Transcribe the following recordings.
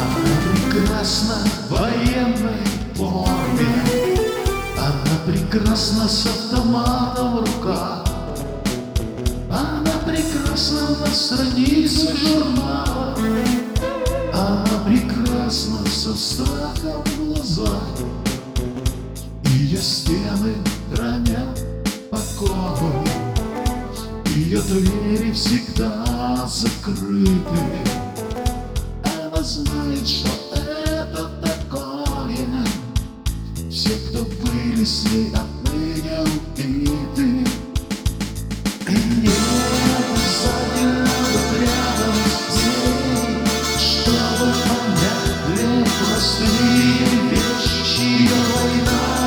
Прекрасна в военной форме, она прекрасна с автоматом в руках, она прекрасна на странице журнала, она прекрасна со страхом в глазах. Ее стены хранят покой, ее двери всегда закрыты. Она знает, что это такое. Все, кто были с ней, отныне убиты. И не обязательно быть рядом с ней, чтобы понять две простые вещи. Ее война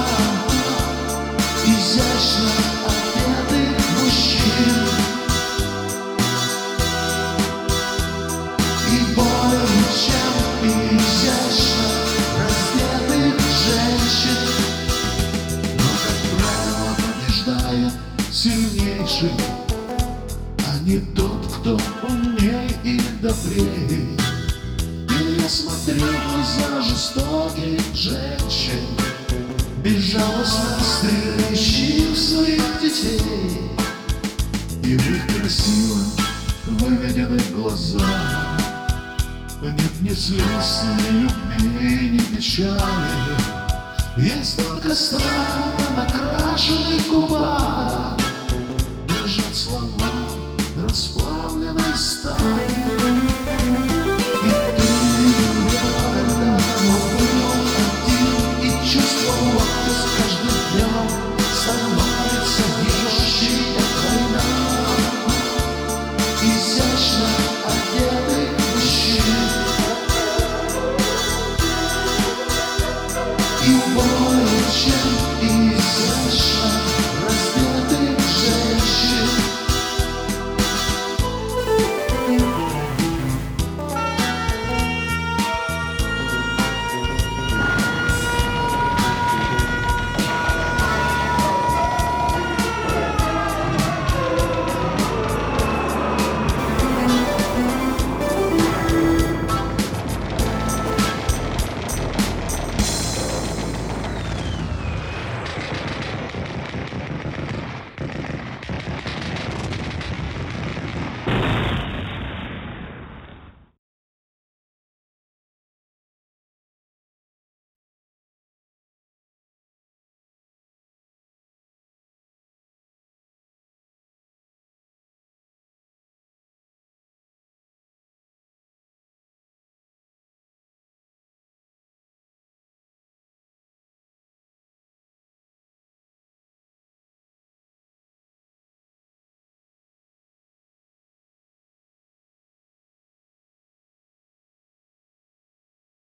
изящно одетых мужчин и более чем изящно раздетых женщин. Но, как правило, побеждает сильнейший, а не тот, кто умнее или добрее. И я смотрю в глаза жестоких женщин, безжалостно стреляющих своих детей, и в их красиво выведенных глазах нет ни слез, ни любви, ни печали. Есть только страх на накрашенных губах.